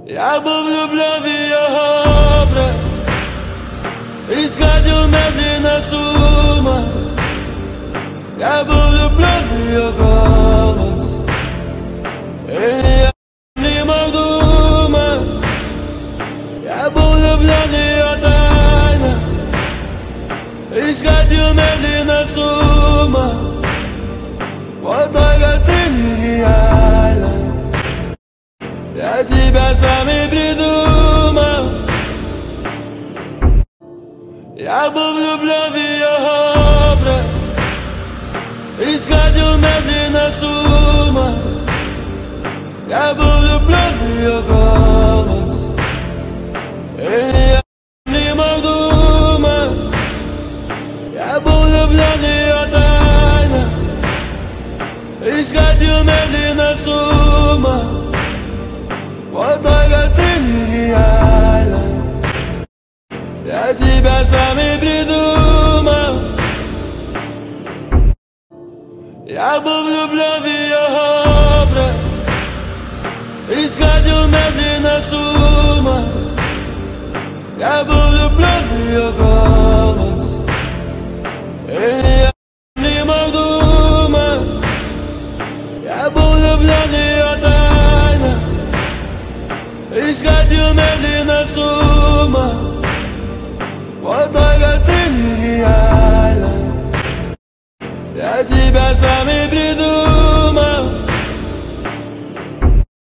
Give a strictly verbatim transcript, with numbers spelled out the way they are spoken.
Я был влюблен в ее образ и сходил медленно с ума. Я был влюблен в ее голос и я не мог думать. Я был влюблен в ее тайну и сходил медленно с ума. Вот только ты нереальна, я тебя сам и придумал. Я был влюблен в ее образ и сходил медленно с ума. Я был влюблен в ее голос и я не мог думать. Я был влюблен в ее тайну и сходил медленно с ума. Вот только ты нереальна, я тебя сам и придумал. Я был влюблен в ее образ и сходил медленно с ума. Я был влюблен в ее голос и я не мог думать. Я был влюблен в ее тайну и сходил медленно с ума. Вот только ты нереальна, я тебя сам и придумал.